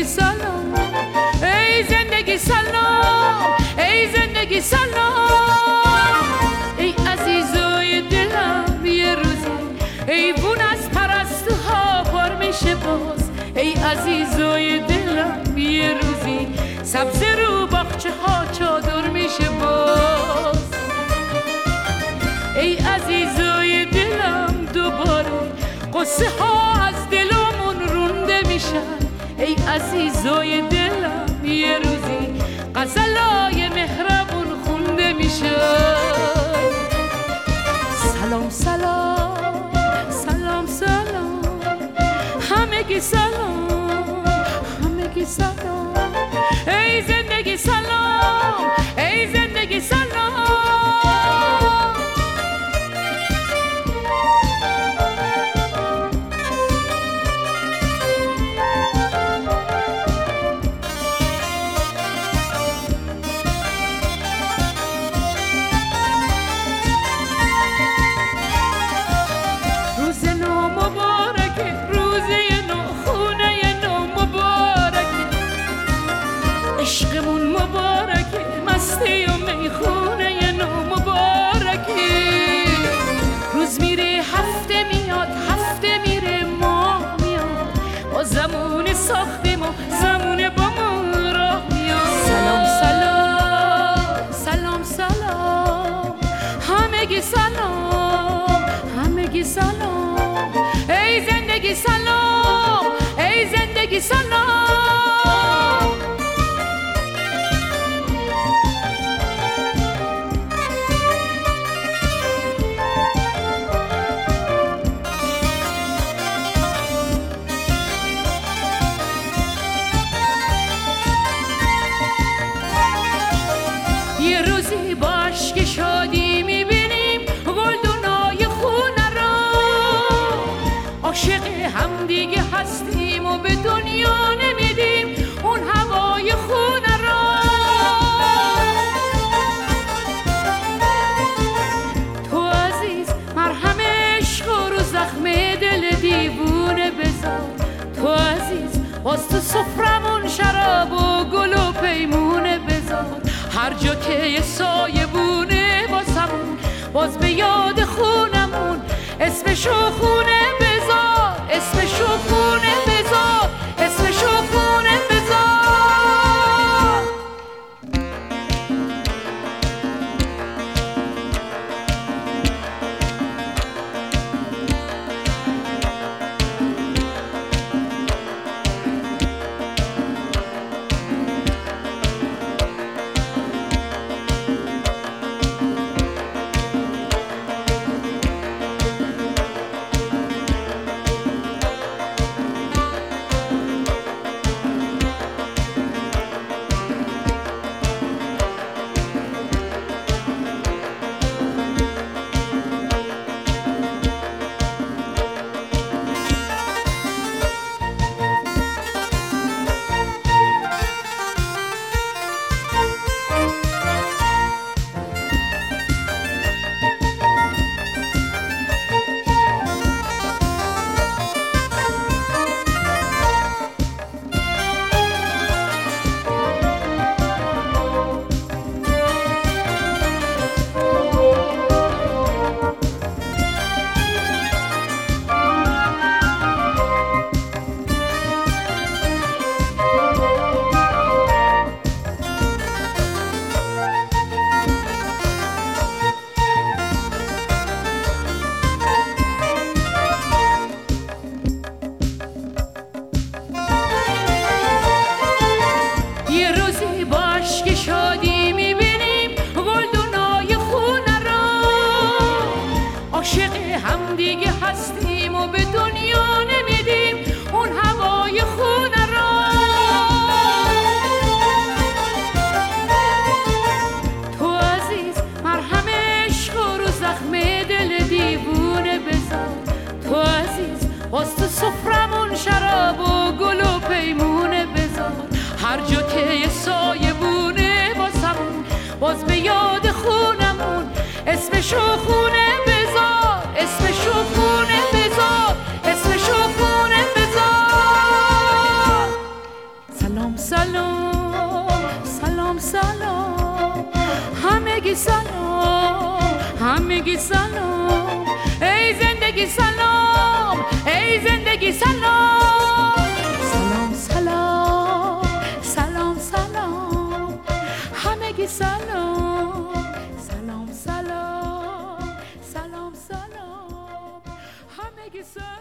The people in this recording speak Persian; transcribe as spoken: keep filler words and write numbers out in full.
سلام ای زندگی سلام ای زندگی سلام ای عزیزای دلم یه روزی ایوون از پرستوها پر میشه باز ای عزیزای دلم یه روزی سبز رو باغچه ها چادر میشه باز ای عزیزای دلم دوباره قصه ها از دلمون رونده میشن ای عزیزای دلم یه روزی غزلای مهربون خونده میشن سلام سلام سلام سلام همگی سلام همگی سلام ای زندگی سلام ای زندگی سلام عشقمون مبارکه مستی و میخونه نو مبارکه روز میره هفته میاد هفته میره ماه میاد با زمون ساختیم و زمون با ما راه میاد سلام سلام سلام سلام همگی سلام همگی سلام ای زندگی سلام ای زندگی سلام یه روزی باش که شادی میبینیم گلدونای خونه را عاشق هم دیگه هستیم و به دنیا نمیدیم اون هوای خونه را تو عزیز مرهم عشق رو زخم دل دیوونه بذار تو عزیز باز تو سفرمون شراب و گل و پیمونه بذار هر جا که یه سایه بونه واسمون باز به یاد خونمون اسمشو خونه بذار اسمشو خونه بذار اسمشو خونه بذار باز تو سفرمون شراب و گل و پیمونه بذار هر جا که یه سایه بونه واسمون باز به یاد خونمون اسمشو خونه بذار اسمشو خونه بذار اسمشو خونه بذار زندگی سلام، ای زندگی سلام. سلام سلام سلام سلام همگی سلام. سلام سلام سلام سلام همگی سلام.